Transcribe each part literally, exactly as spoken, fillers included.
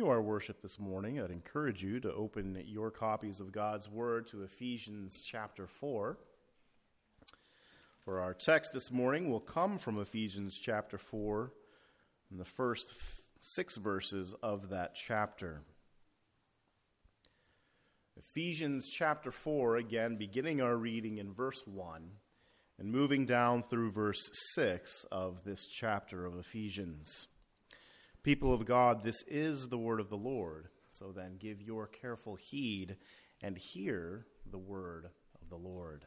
our worship this morning, I'd encourage you to open your copies of God's Word to Ephesians chapter four. For our text this morning will come from Ephesians chapter four, and the first six verses of that chapter. Ephesians chapter four, again, beginning our reading in verse one, and moving down through verse six of this chapter of Ephesians. People of God, this is the word of the Lord. So then give your careful heed and hear the word of the Lord.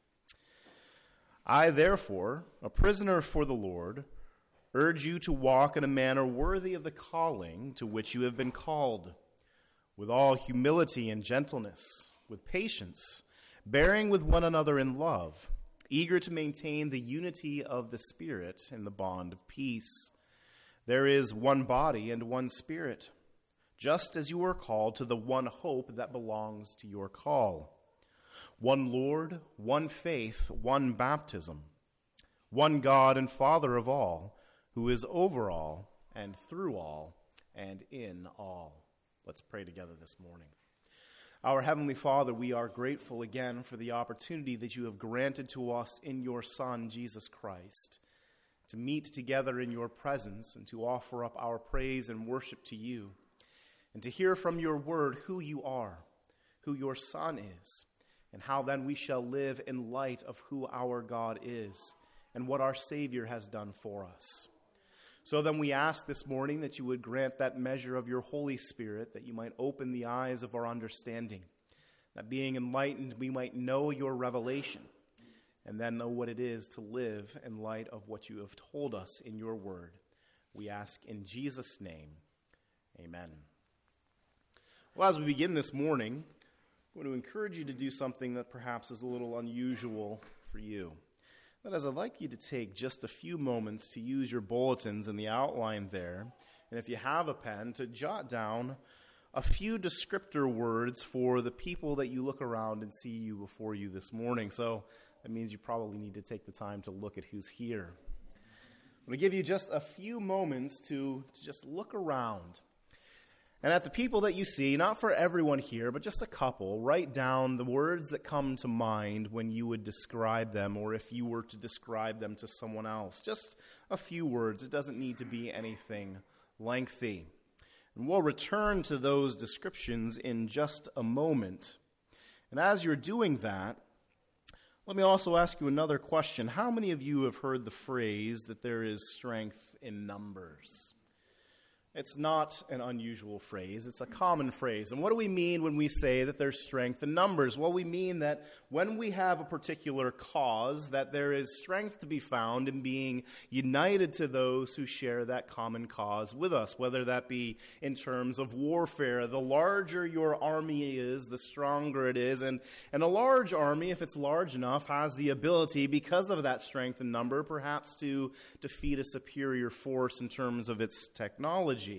I, therefore, a prisoner for the Lord, urge you to walk in a manner worthy of the calling to which you have been called, with all humility and gentleness, with patience, bearing with one another in love, eager to maintain the unity of the Spirit in the bond of peace. There is one body and one Spirit, just as you are called to the one hope that belongs to your call. One Lord, one faith, one baptism, one God and Father of all, who is over all and through all and in all. Let's pray together this morning. Our Heavenly Father, we are grateful again for the opportunity that you have granted to us in your Son, Jesus Christ, to meet together in your presence and to offer up our praise and worship to you, and to hear from your word who you are, who your Son is, and how then we shall live in light of who our God is and what our Savior has done for us. So then we ask this morning that you would grant that measure of your Holy Spirit, that you might open the eyes of our understanding, that being enlightened we might know your revelation, and then know what it is to live in light of what you have told us in your word. We ask in Jesus' name, amen. Well, as we begin this morning, I want to encourage you to do something that perhaps is a little unusual for you. That is, I'd like you to take just a few moments to use your bulletins in the outline there, and if you have a pen, to jot down a few descriptor words for the people that you look around and see you before you this morning. So that means you probably need to take the time to look at who's here. I'm going to give you just a few moments to, to just look around. And at the people that you see, not for everyone here, but just a couple, write down the words that come to mind when you would describe them, or if you were to describe them to someone else. Just a few words. It doesn't need to be anything lengthy. And we'll return to those descriptions in just a moment. And as you're doing that, let me also ask you another question. How many of you have heard the phrase that there is strength in numbers? It's not an unusual phrase. It's a common phrase. And what do we mean when we say that there's strength in numbers? Well, we mean that when we have a particular cause, that there is strength to be found in being united to those who share that common cause with us, whether that be in terms of warfare. The larger your army is, the stronger it is. And, and a large army, if it's large enough, has the ability, because of that strength in number, perhaps to defeat a superior force in terms of its technology.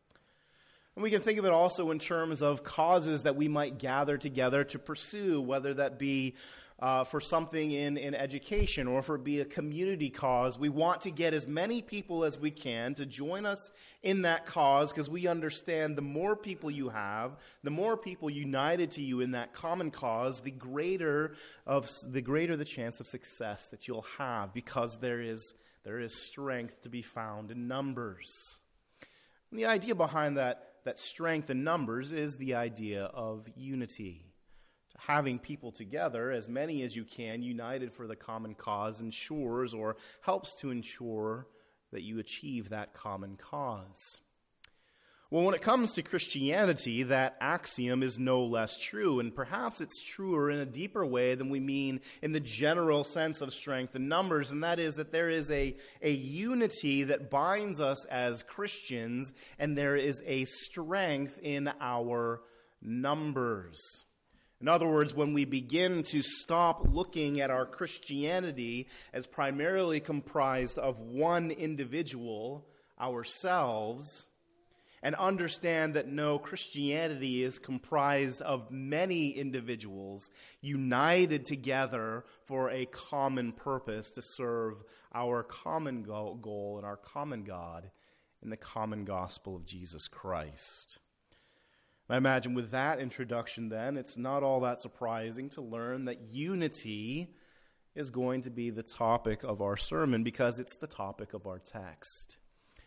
And we can think of it also in terms of causes that we might gather together to pursue, whether that be uh, for something in, in education or for it be a community cause. We want to get as many people as we can to join us in that cause, because we understand the more people you have, the more people united to you in that common cause, the greater of the greater the chance of success that you'll have, because there is there is strength to be found in numbers. And the idea behind that, that strength in numbers is the idea of unity. Having people together, as many as you can, united for the common cause, ensures or helps to ensure that you achieve that common cause. Well, when it comes to Christianity, that axiom is no less true, and perhaps it's truer in a deeper way than we mean in the general sense of strength in numbers, and that is that there is a, a unity that binds us as Christians, and there is a strength in our numbers. In other words, when we begin to stop looking at our Christianity as primarily comprised of one individual, ourselves, and understand that no, Christianity is comprised of many individuals united together for a common purpose to serve our common goal and our common God in the common gospel of Jesus Christ. I imagine with that introduction then, it's not all that surprising to learn that unity is going to be the topic of our sermon because it's the topic of our text.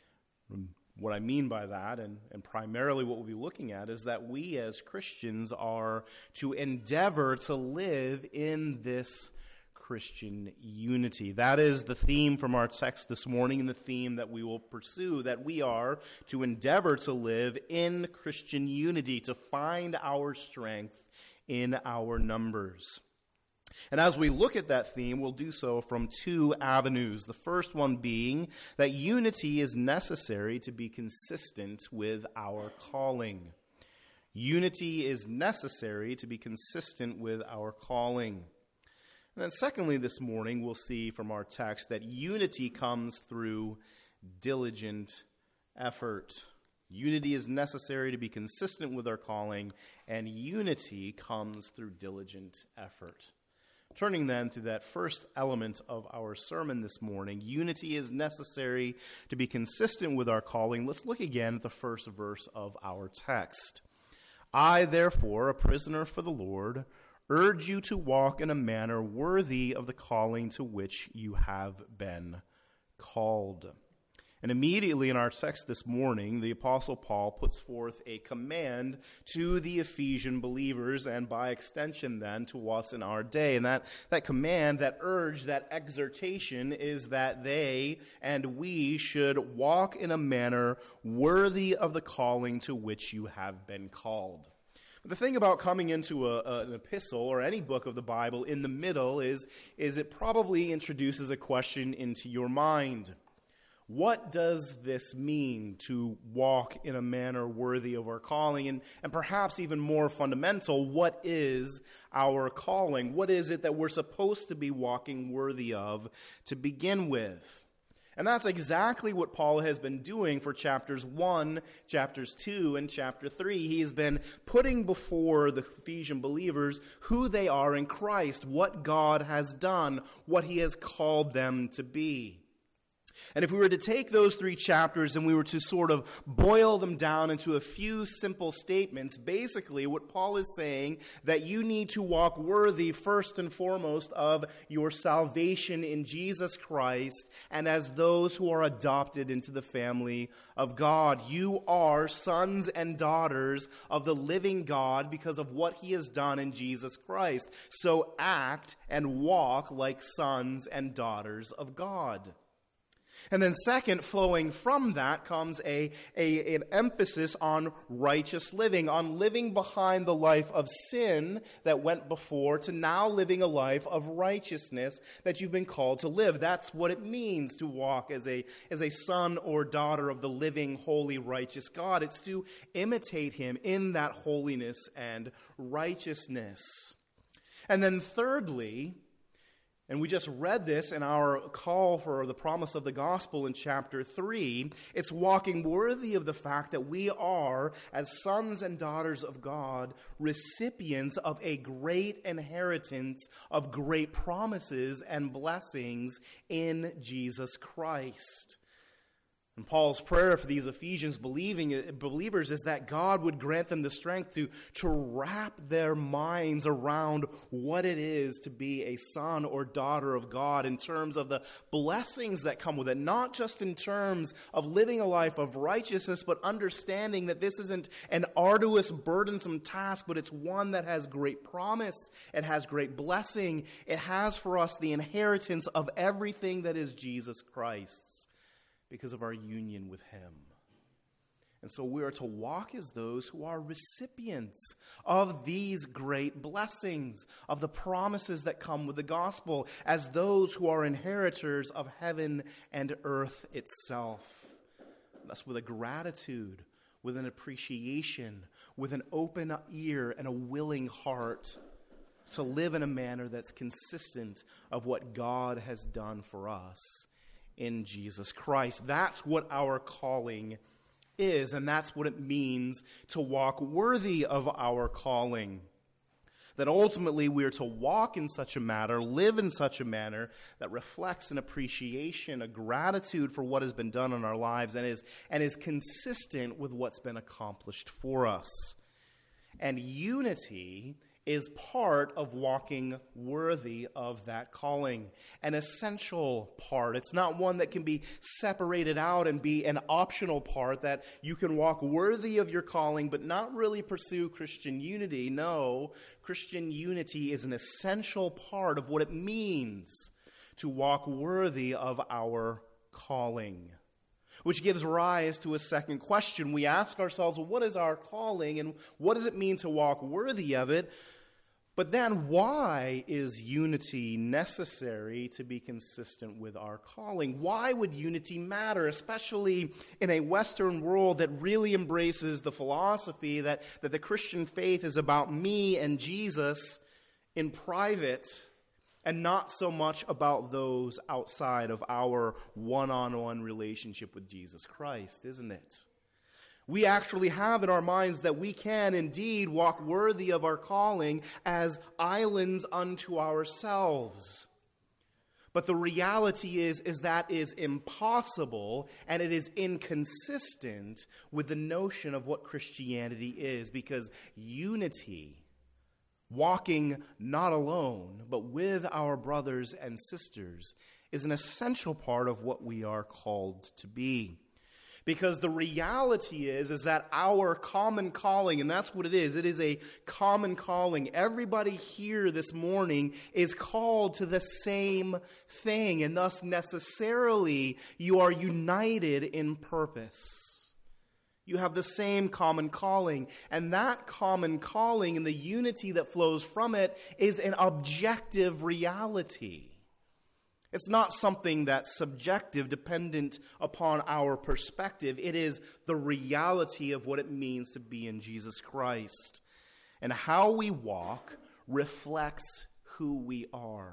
What I mean by that, and, and primarily what we'll be looking at, is that we as Christians are to endeavor to live in this Christian unity. That is the theme from our text this morning and the theme that we will pursue, that we are to endeavor to live in Christian unity, to find our strength in our numbers. And as we look at that theme, we'll do so from two avenues. The first one being that unity is necessary to be consistent with our calling. Unity is necessary to be consistent with our calling. And then secondly, this morning, we'll see from our text that unity comes through diligent effort. Unity is necessary to be consistent with our calling, and unity comes through diligent effort. Turning then to that first element of our sermon this morning, unity is necessary to be consistent with our calling. Let's look again at the first verse of our text. I, therefore, a prisoner for the Lord, urge you to walk in a manner worthy of the calling to which you have been called. And immediately in our text this morning, the Apostle Paul puts forth a command to the Ephesian believers, and by extension then to us in our day. And that, that command, that urge, that exhortation is that they and we should walk in a manner worthy of the calling to which you have been called. The thing about coming into a, a, an epistle or any book of the Bible in the middle is, is it probably introduces a question into your mind. What does this mean to walk in a manner worthy of our calling? And, and perhaps even more fundamental, what is our calling? What is it that we're supposed to be walking worthy of to begin with? And that's exactly what Paul has been doing for chapters one, chapters two, and chapter three. He has been putting before the Ephesian believers who they are in Christ, what God has done, what he has called them to be. And if we were to take those three chapters and we were to sort of boil them down into a few simple statements, basically what Paul is saying, that you need to walk worthy first and foremost of your salvation in Jesus Christ and as those who are adopted into the family of God. You are sons and daughters of the living God because of what he has done in Jesus Christ. So act and walk like sons and daughters of God. And then second, flowing from that comes a, a, an emphasis on righteous living, on living behind the life of sin that went before to now living a life of righteousness that you've been called to live. That's what it means to walk as a, as a son or daughter of the living, holy, righteous God. It's to imitate him in that holiness and righteousness. And then thirdly, and we just read this in our call for the promise of the gospel in chapter three. It's walking worthy of the fact that we are, as sons and daughters of God, recipients of a great inheritance of great promises and blessings in Jesus Christ. And Paul's prayer for these Ephesians believing believers is that God would grant them the strength to, to wrap their minds around what it is to be a son or daughter of God in terms of the blessings that come with it, not just in terms of living a life of righteousness, but understanding that this isn't an arduous, burdensome task, but it's one that has great promise, it has great blessing, it has for us the inheritance of everything that is Jesus Christ's, because of our union with him. And so we are to walk as those who are recipients of these great blessings, of the promises that come with the gospel, as those who are inheritors of heaven and earth itself. Thus with a gratitude, with an appreciation, with an open ear and a willing heart to live in a manner that's consistent of what God has done for us in Jesus Christ. That's what our calling is, and that's what it means to walk worthy of our calling. That ultimately we are to walk in such a manner, live in such a manner that reflects an appreciation, a gratitude for what has been done in our lives and is, and is consistent with what's been accomplished for us. And unity is part of walking worthy of that calling, an essential part. It's not one that can be separated out and be an optional part, that you can walk worthy of your calling but not really pursue Christian unity. No, Christian unity is an essential part of what it means to walk worthy of our calling. Which gives rise to a second question. We ask ourselves, well, what is our calling and what does it mean to walk worthy of it? But then why is unity necessary to be consistent with our calling? Why would unity matter, especially in a Western world that really embraces the philosophy that, that the Christian faith is about me and Jesus in private and not so much about those outside of our one-on-one relationship with Jesus Christ, isn't it? We actually have in our minds that we can indeed walk worthy of our calling as islands unto ourselves. But the reality is, is that is impossible, and it is inconsistent with the notion of what Christianity is, because unity, walking not alone, but with our brothers and sisters, is an essential part of what we are called to be. Because the reality is, is that our common calling, and that's what it is, it is a common calling. Everybody here this morning is called to the same thing, and thus necessarily you are united in purpose. You have the same common calling, and that common calling and the unity that flows from it is an objective reality. It's not something that's subjective, dependent upon our perspective. It is the reality of what it means to be in Jesus Christ. And how we walk reflects who we are.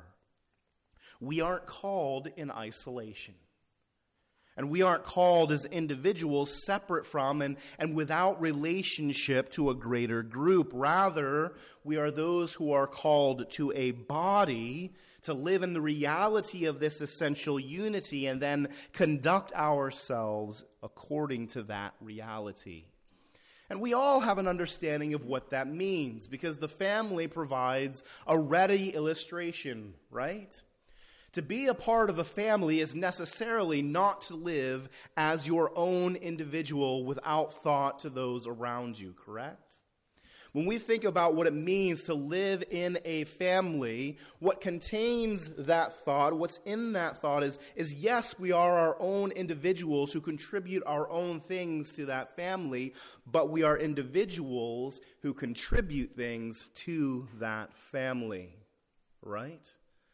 We aren't called in isolation. And we aren't called as individuals separate from and, and without relationship to a greater group. Rather, we are those who are called to a body to live in the reality of this essential unity and then conduct ourselves according to that reality. And we all have an understanding of what that means, because the family provides a ready illustration, right? To be a part of a family is necessarily not to live as your own individual without thought to those around you, correct? When we think about what it means to live in a family, what contains that thought, what's in that thought is, is yes, we are our own individuals who contribute our own things to that family, but we are individuals who contribute things to that family, right?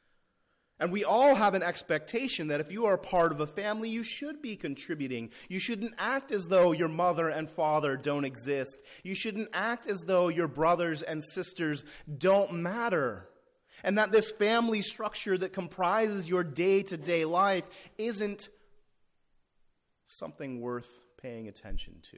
And we all have an expectation that if you are part of a family, you should be contributing. You shouldn't act as though your mother and father don't exist. You shouldn't act as though your brothers and sisters don't matter. And that this family structure that comprises your day-to-day life isn't something worth paying attention to.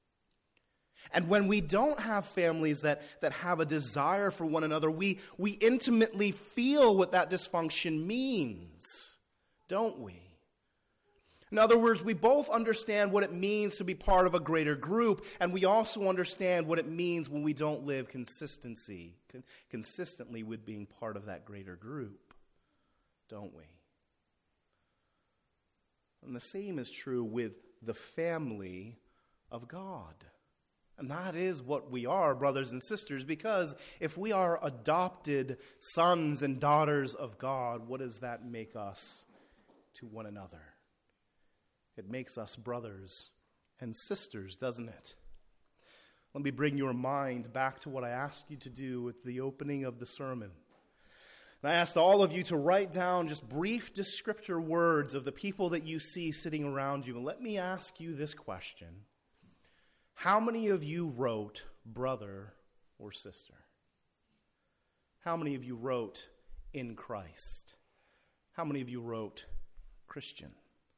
And when we don't have families that, that have a desire for one another, we, we intimately feel what that dysfunction means, don't we? In other words, we both understand what it means to be part of a greater group, and we also understand what it means when we don't live consistency, con- consistently with being part of that greater group, don't we? And the same is true with the family of God. And that is what we are, brothers and sisters, because if we are adopted sons and daughters of God, what does that make us to one another? It makes us brothers and sisters, doesn't it? Let me bring your mind back to what I asked you to do with the opening of the sermon. And I asked all of you to write down just brief descriptor words of the people that you see sitting around you. And let me ask you this question. How many of you wrote brother or sister? How many of you wrote in Christ? How many of you wrote Christian?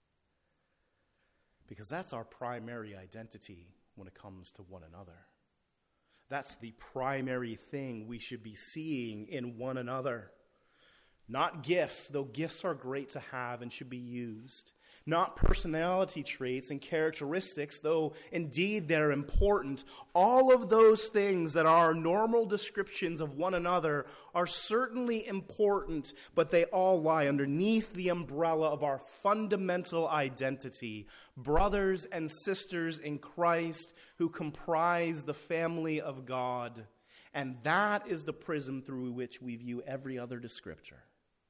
Because that's our primary identity when it comes to one another. That's the primary thing we should be seeing in one another. Not gifts, though gifts are great to have and should be used. Not personality traits and characteristics, though indeed they're important. All of those things that are normal descriptions of one another are certainly important, but they all lie underneath the umbrella of our fundamental identity, brothers and sisters in Christ who comprise the family of God. And that is the prism through which we view every other descriptor.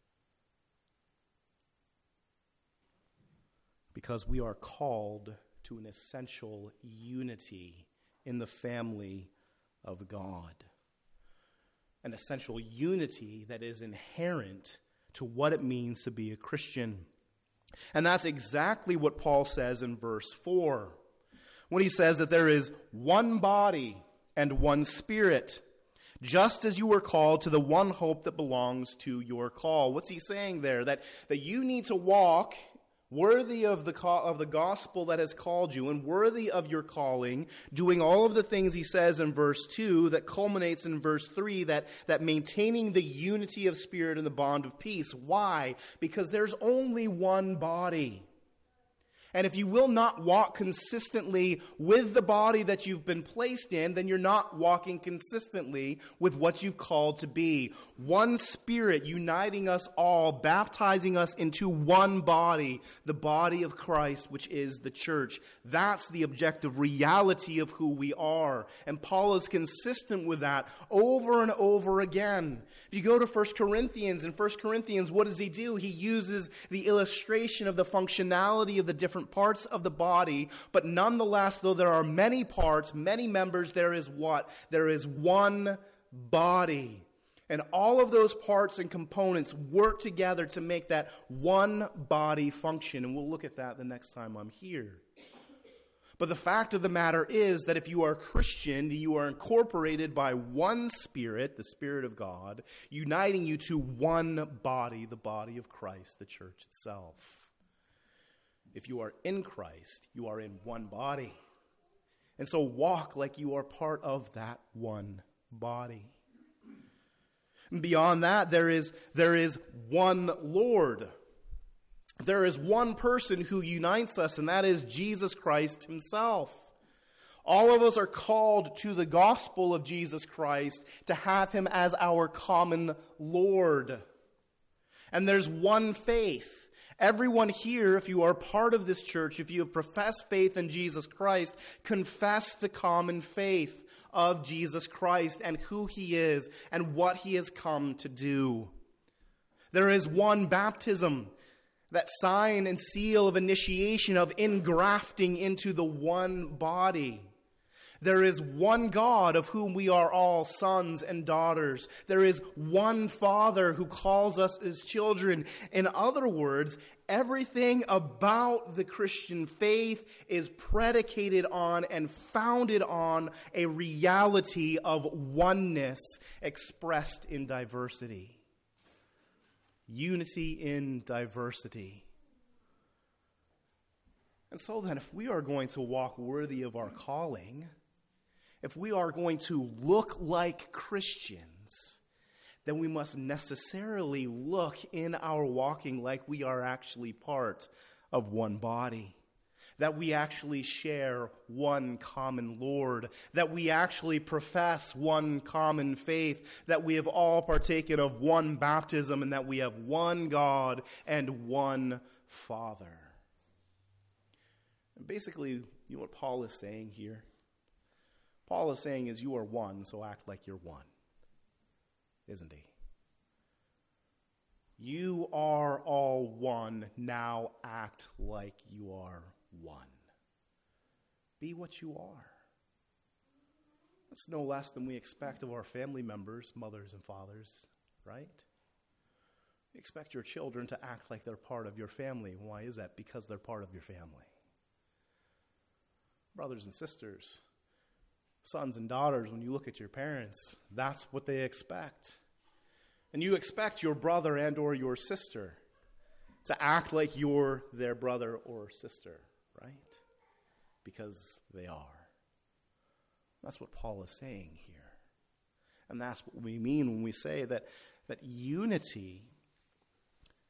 Because we are called to an essential unity in the family of God. An essential unity that is inherent to what it means to be a Christian. And that's exactly what Paul says in verse four, when he says that there is one body and one Spirit, just as you were called to the one hope that belongs to your call. What's he saying there? That, that you need to walk worthy of the of the gospel that has called you, and worthy of your calling, doing all of the things he says in verse two that culminates in verse three, that, that maintaining the unity of spirit and the bond of peace. Why? Because there's only one body. And if you will not walk consistently with the body that you've been placed in, then you're not walking consistently with what you've called to be. One Spirit uniting us all, baptizing us into one body, the body of Christ, which is the church. That's the objective reality of who we are. And Paul is consistent with that over and over again. If you go to First Corinthians, in First Corinthians, what does he do? He uses the illustration of the functionality of the different parts of the body, but nonetheless, though there are many parts, many members, there is what? There is one body. And all of those parts and components work together to make that one body function. And we'll look at that the next time I'm here. But the fact of the matter is that if you are a Christian, you are incorporated by one Spirit, the Spirit of God, uniting you to one body, the body of Christ, the church itself. If you are in Christ, you are in one body. And so walk like you are part of that one body. And beyond that, there is, there is one Lord. There is one person who unites us, and that is Jesus Christ himself. All of us are called to the gospel of Jesus Christ to have him as our common Lord. And there's one faith. Everyone here, if you are part of this church, if you have professed faith in Jesus Christ, confess the common faith of Jesus Christ and who he is and what he has come to do. There is one baptism, that sign and seal of initiation, of ingrafting into the one body. There is one God of whom we are all sons and daughters. There is one Father who calls us his children. In other words, everything about the Christian faith is predicated on and founded on a reality of oneness expressed in diversity. Unity in diversity. And so then, if we are going to walk worthy of our calling, if we are going to look like Christians, then we must necessarily look in our walking like we are actually part of one body. That we actually share one common Lord, that we actually profess one common faith, that we have all partaken of one baptism, and that we have one God and one Father. And basically, you know what Paul is saying here? Paul is saying is you are one, so act like you're one. Isn't he? You are all one, now act like you are one. Be what you are. That's no less than we expect of our family members, mothers and fathers, right? We expect your children to act like they're part of your family. Why is that? Because they're part of your family. Brothers and sisters, sons and daughters, when you look at your parents, that's what they expect. And you expect your brother and or your sister to act like you're their brother or sister, right? Because they are. That's what Paul is saying here. And that's what we mean when we say that, that unity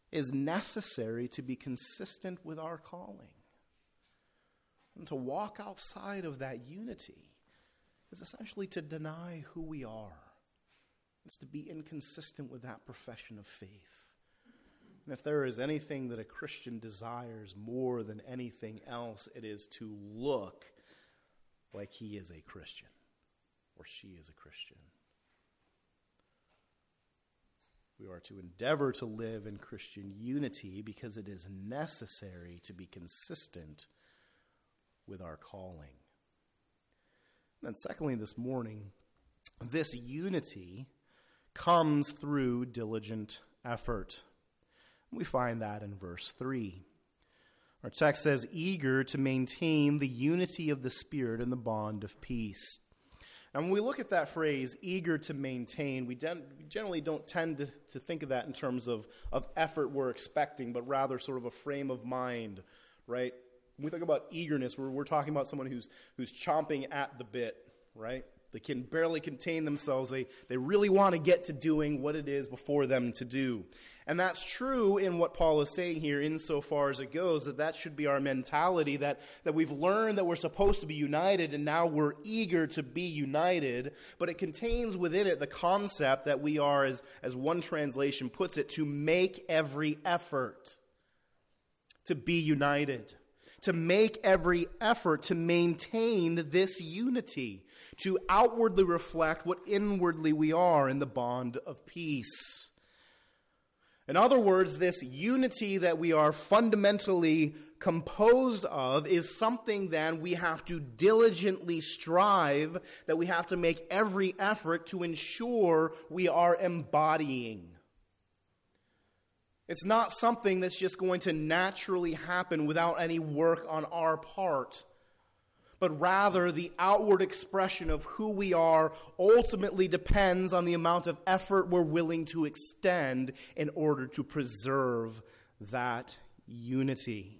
is necessary to be consistent with our calling. And to walk outside of that unity is essentially to deny who we are. It's to be inconsistent with that profession of faith. And if there is anything that a Christian desires more than anything else, it is to look like he is a Christian or she is a Christian. We are to endeavor to live in Christian unity because it is necessary to be consistent with our calling. And then secondly, this morning, this unity comes through diligent effort. We find that in verse three. Our text says, eager to maintain the unity of the Spirit and the bond of peace. And when we look at that phrase, eager to maintain, we generally don't tend to, to think of that in terms of, of effort we're expecting, but rather sort of a frame of mind, right? When we think about eagerness, we're, we're talking about someone who's, who's chomping at the bit, right? They can barely contain themselves. They, they really want to get to doing what it is before them to do. And that's true in what Paul is saying here insofar as it goes, that that should be our mentality, that, that we've learned that we're supposed to be united and now we're eager to be united. But it contains within it the concept that we are, as, as one translation puts it, to make every effort to be united. To make every effort to maintain this unity, to outwardly reflect what inwardly we are in the bond of peace. In other words, this unity that we are fundamentally composed of is something then we have to diligently strive, that we have to make every effort to ensure we are embodying. It's not something that's just going to naturally happen without any work on our part, but rather the outward expression of who we are ultimately depends on the amount of effort we're willing to extend in order to preserve that unity.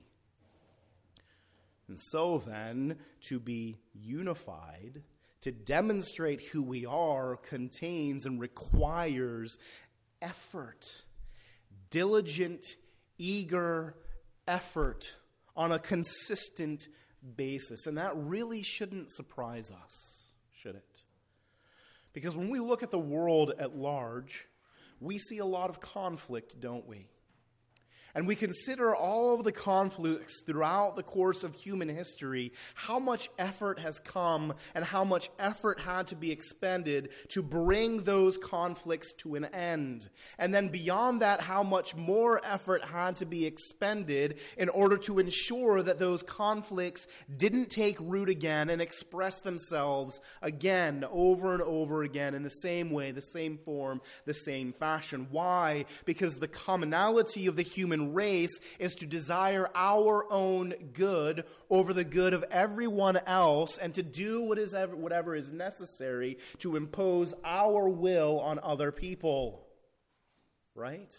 And so then, to be unified, to demonstrate who we are, contains and requires effort. Diligent, eager effort on a consistent basis. And that really shouldn't surprise us, should it? Because when we look at the world at large, we see a lot of conflict, don't we? And we consider all of the conflicts throughout the course of human history, how much effort has come and how much effort had to be expended to bring those conflicts to an end. And then beyond that, how much more effort had to be expended in order to ensure that those conflicts didn't take root again and express themselves again, over and over again, in the same way, the same form, the same fashion. Why? Because the commonality of the human race is to desire our own good over the good of everyone else, and to do what is ever, whatever is necessary to impose our will on other people. Right?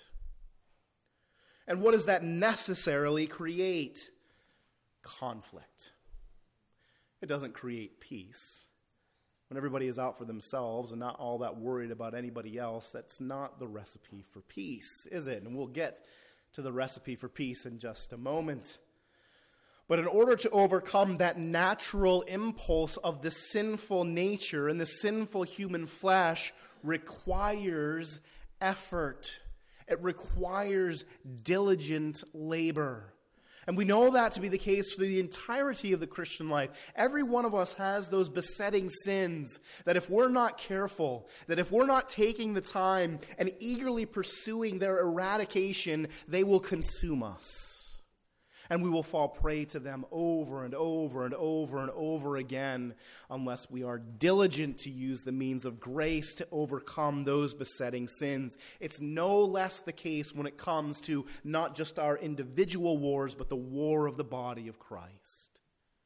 And what does that necessarily create? Conflict. It doesn't create peace. When everybody is out for themselves and not all that worried about anybody else, that's not the recipe for peace, is it? And we'll get to the recipe for peace in just a moment. But in order to overcome that natural impulse of the sinful nature and the sinful human flesh requires effort. It requires diligent labor. And we know that to be the case for the entirety of the Christian life. Every one of us has those besetting sins that if we're not careful, that if we're not taking the time and eagerly pursuing their eradication, they will consume us. And we will fall prey to them over and over and over and over again unless we are diligent to use the means of grace to overcome those besetting sins. It's no less the case when it comes to not just our individual wars, but the war of the body of Christ.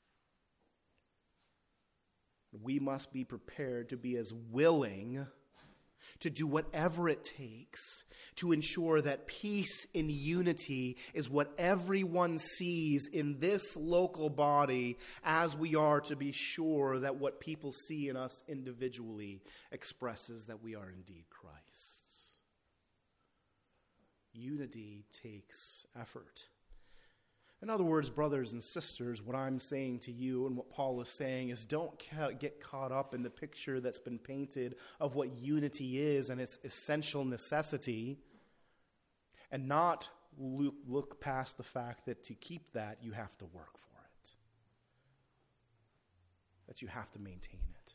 We must be prepared to be as willing to do whatever it takes to ensure that peace in unity is what everyone sees in this local body, as we are to be sure that what people see in us individually expresses that we are indeed Christ's. unity takes effort. In other words, brothers and sisters, what I'm saying to you and what Paul is saying is don't ca- get caught up in the picture that's been painted of what unity is and its essential necessity, and not look, look past the fact that to keep that, you have to work for it, that you have to maintain it.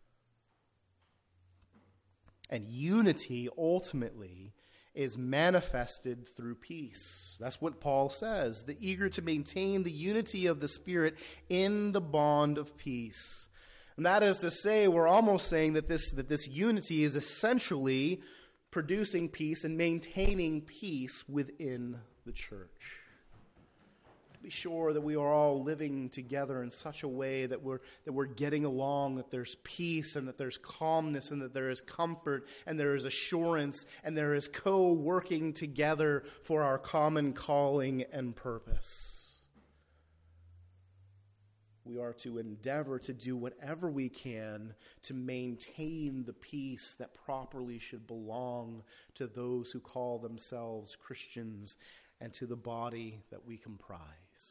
And unity ultimately is manifested through peace. That's what Paul says, the eager to maintain the unity of the Spirit in the bond of peace. And that is to say, we're almost saying that this, that this unity is essentially producing peace and maintaining peace within the church. To be sure that we are all living together in such a way that we're that we're getting along, that there's peace and that there's calmness and that there is comfort and there is assurance and there is co-working together for our common calling and purpose. We are to endeavor to do whatever we can to maintain the peace that properly should belong to those who call themselves Christians and to the body that we comprise.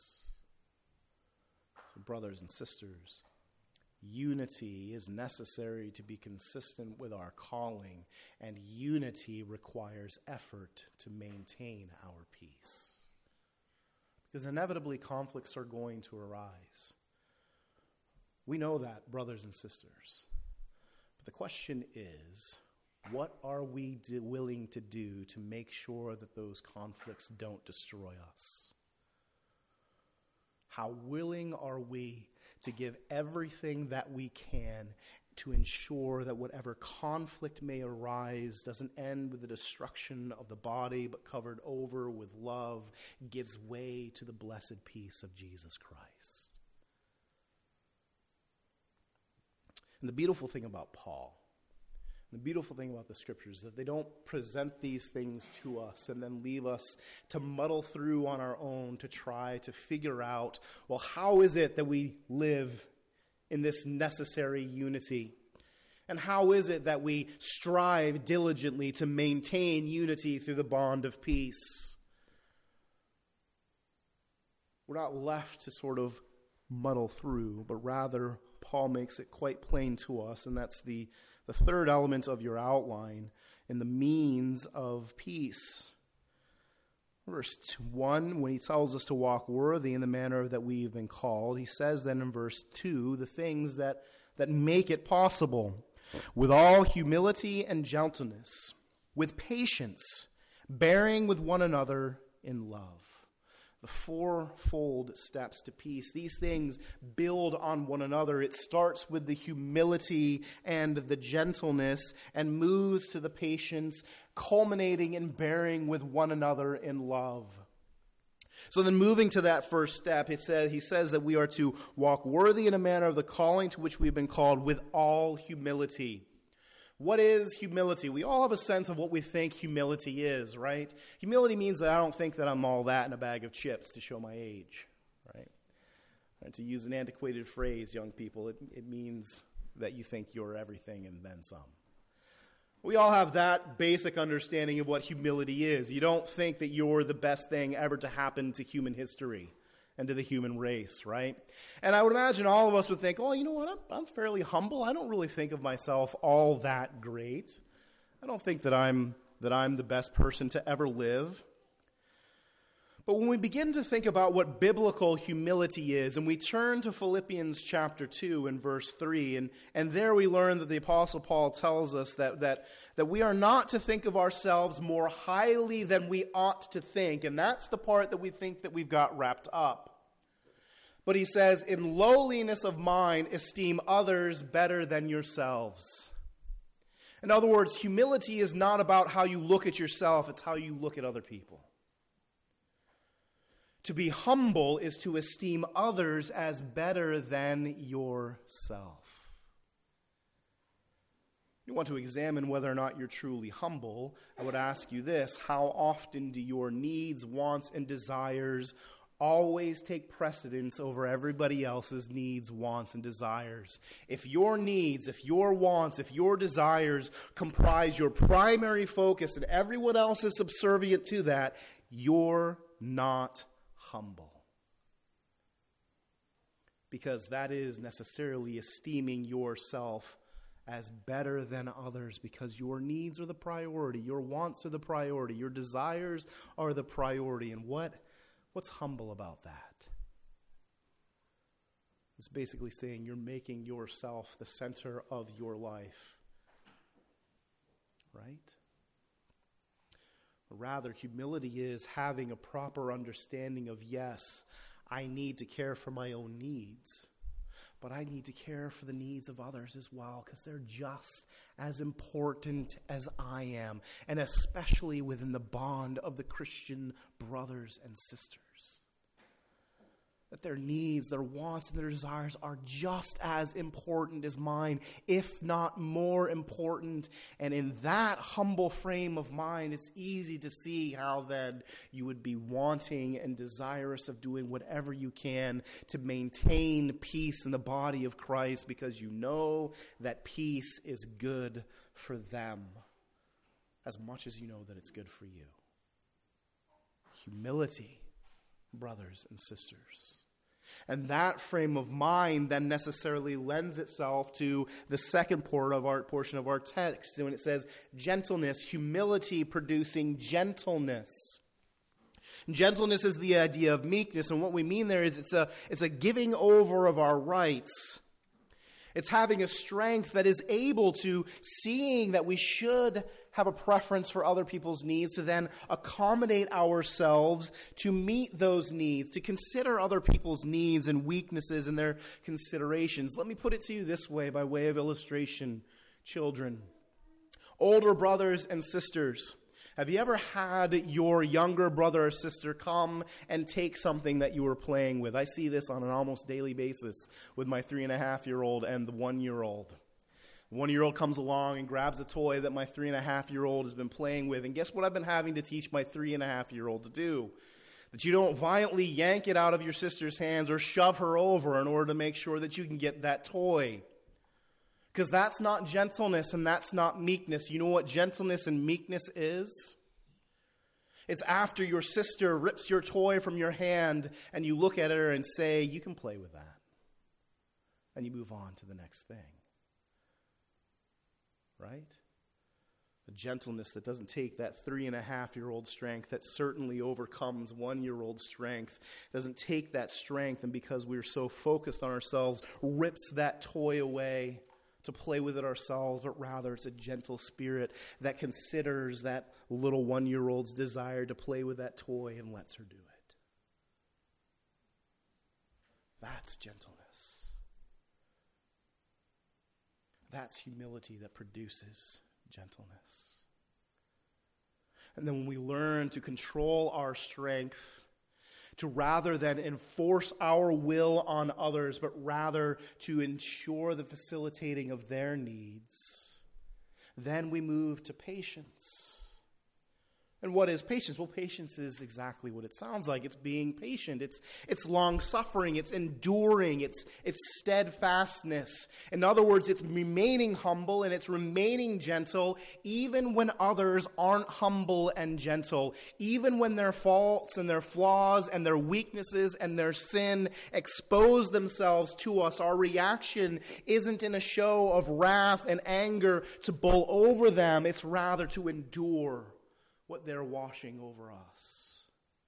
So, brothers and sisters, unity is necessary to be consistent with our calling, and unity requires effort to maintain our peace. Because inevitably conflicts are going to arise. We know that, brothers and sisters. But the question is, what are we do, willing to do to make sure that those conflicts don't destroy us? How willing are we to give everything that we can to ensure that whatever conflict may arise doesn't end with the destruction of the body, but covered over with love, gives way to the blessed peace of Jesus Christ? And the beautiful thing about Paul, the beautiful thing about the Scriptures is that they don't present these things to us and then leave us to muddle through on our own to try to figure out, well, how is it that we live in this necessary unity? And how is it that we strive diligently to maintain unity through the bond of peace? We're not left to sort of muddle through, but rather Paul makes it quite plain to us, and that's the The third element of your outline in the means of peace. Verse one, when he tells us to walk worthy in the manner that we've been called, he says then in verse two, the things that, that make it possible. With all humility and gentleness, with patience, bearing with one another in love. The fourfold steps to peace. These things build on one another. It starts with the humility and the gentleness and moves to the patience, culminating in bearing with one another in love. So then moving to that first step, it says, he says that we are to walk worthy in a manner of the calling to which we've been called with all humility. What is humility? We all have a sense of what we think humility is, right? Humility means that I don't think that I'm all that in a bag of chips to show my age, right? And to use an antiquated phrase, young people, it, it means that you think you're everything and then some. We all have that basic understanding of what humility is. You don't think that you're the best thing ever to happen to human history and to the human race, right? And I would imagine all of us would think, oh, you know what, I'm, I'm fairly humble. I don't really think of myself all that great. I don't think that I'm that I'm the best person to ever live. But when we begin to think about what biblical humility is, and we turn to Philippians chapter two and verse three, and, and there we learn that the Apostle Paul tells us that, that, that we are not to think of ourselves more highly than we ought to think, and that's the part that we think that we've got wrapped up. But he says, in lowliness of mind, esteem others better than yourselves. In other words, humility is not about how you look at yourself, it's how you look at other people. To be humble is to esteem others as better than yourself. You want to examine whether or not you're truly humble. I would ask you this: how often do your needs, wants, and desires always take precedence over everybody else's needs, wants, and desires. If your needs, if your wants, if your desires comprise your primary focus and everyone else is subservient to that, you're not humble. Because that is necessarily esteeming yourself as better than others, because your needs are the priority, your wants are the priority, your desires are the priority. And what what's humble about that? It's basically saying you're making yourself the center of your life. Right? Rather, humility is having a proper understanding of, yes, I need to care for my own needs, but I need to care for the needs of others as well, because they're just as important as I am, and especially within the bond of the Christian brothers and sisters. That their needs, their wants, and their desires are just as important as mine, if not more important. And in that humble frame of mind, it's easy to see how then you would be wanting and desirous of doing whatever you can to maintain peace in the body of Christ, because you know that peace is good for them as much as you know that it's good for you. Humility, brothers and sisters. And that frame of mind then necessarily lends itself to the second part of our portion of our text, when it says gentleness, humility producing gentleness. Gentleness is the idea of meekness, and what we mean there is it's a it's a giving over of our rights. It's having a strength that is able to, seeing that we should have a preference for other people's needs, to then accommodate ourselves to meet those needs, to consider other people's needs and weaknesses and their considerations. Let me put it to you this way, by way of illustration, children. Older brothers and sisters, have you ever had your younger brother or sister come and take something that you were playing with? I see this on an almost daily basis with my three and a half year old and the one year old. The one year old comes along and grabs a toy that my three and a half year old has been playing with. And guess what I've been having to teach my three and a half year old to do? That you don't violently yank it out of your sister's hands or shove her over in order to make sure that you can get that toy. Because that's not gentleness and that's not meekness. You know what gentleness and meekness is? It's after your sister rips your toy from your hand and you look at her and say, you can play with that. And you move on to the next thing. Right? A gentleness that doesn't take that three and a half year old strength, that certainly overcomes one year old strength, doesn't take that strength and because we're so focused on ourselves, rips that toy away to play with it ourselves, but rather it's a gentle spirit that considers that little one-year-old's desire to play with that toy and lets her do it. That's gentleness. That's humility that produces gentleness. And then when we learn to control our strength, to rather than enforce our will on others, but rather to ensure the facilitating of their needs, then we move to patience. And what is patience? Well, patience is exactly what it sounds like. It's being patient. It's it's long-suffering. It's enduring. It's it's steadfastness. In other words, it's remaining humble and it's remaining gentle even when others aren't humble and gentle. Even when their faults and their flaws and their weaknesses and their sin expose themselves to us, our reaction isn't in a show of wrath and anger to bowl over them. It's rather to endure what they're washing over us.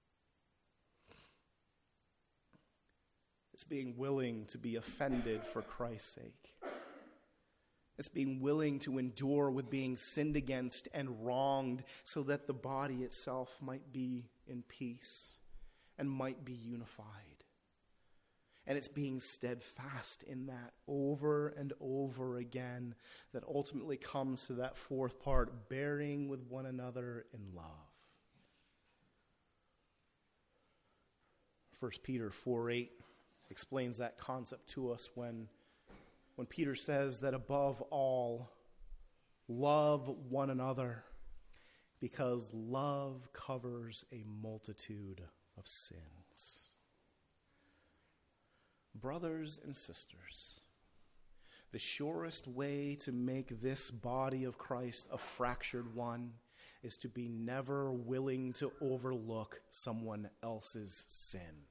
It's being willing to be offended for Christ's sake. It's being willing to endure with being sinned against and wronged so that the body itself might be in peace and might be unified. And it's being steadfast in that over and over again that ultimately comes to that fourth part, bearing with one another in love. First Peter four eight explains that concept to us when, when Peter says that above all, love one another because love covers a multitude of sins. Brothers and sisters, the surest way to make this body of Christ a fractured one is to be never willing to overlook someone else's sin.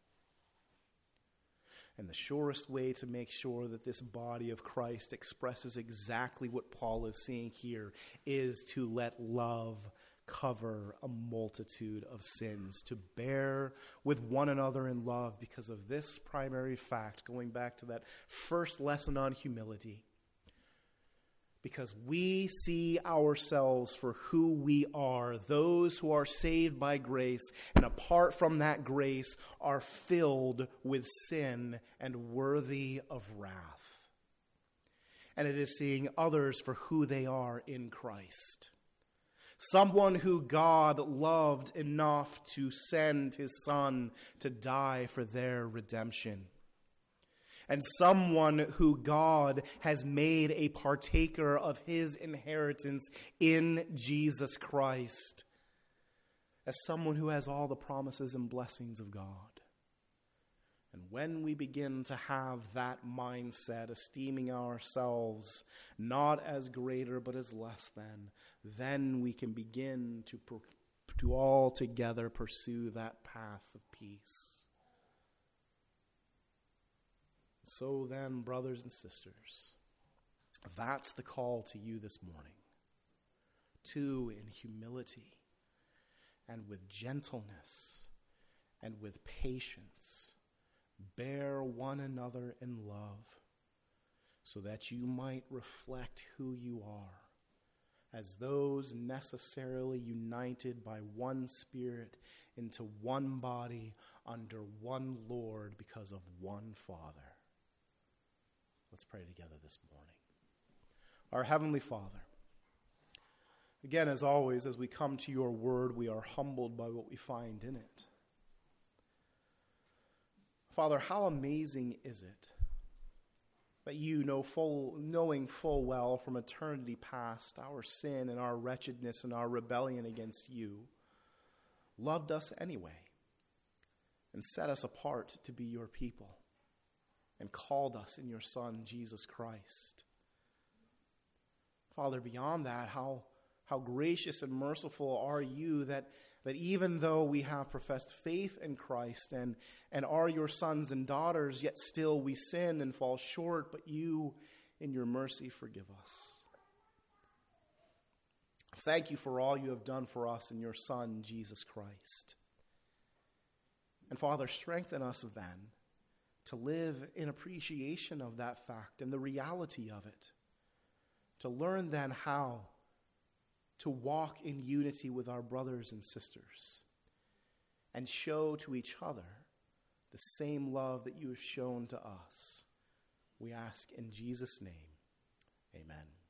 And the surest way to make sure that this body of Christ expresses exactly what Paul is saying here is to let love cover a multitude of sins, to bear with one another in love because of this primary fact, going back to that first lesson on humility. Because we see ourselves for who we are, those who are saved by grace, and apart from that grace are filled with sin and worthy of wrath. And it is seeing others for who they are in Christ. Someone who God loved enough to send his Son to die for their redemption. And someone who God has made a partaker of his inheritance in Jesus Christ, as someone who has all the promises and blessings of God. And when we begin to have that mindset, esteeming ourselves not as greater but as less than, then we can begin to, to all together pursue that path of peace. So then, brothers and sisters, that's the call to you this morning. To, in humility and with gentleness and with patience, bear one another in love, so that you might reflect who you are, as those necessarily united by one Spirit into one body under one Lord because of one Father. Let's pray together this morning. Our Heavenly Father, again, as always, as we come to your word, we are humbled by what we find in it. Father, how amazing is it that you, know full, knowing full well from eternity past our sin and our wretchedness and our rebellion against you, loved us anyway and set us apart to be your people, and called us in your Son, Jesus Christ. Father, beyond that, how, how gracious and merciful are you that, that even though we have professed faith in Christ and, and are your sons and daughters, yet still we sin and fall short, but you, in your mercy, forgive us. Thank you for all you have done for us in your Son, Jesus Christ. And Father, strengthen us then to live in appreciation of that fact and the reality of it. To learn then how to walk in unity with our brothers and sisters and show to each other the same love that you have shown to us. We ask in Jesus' name, amen.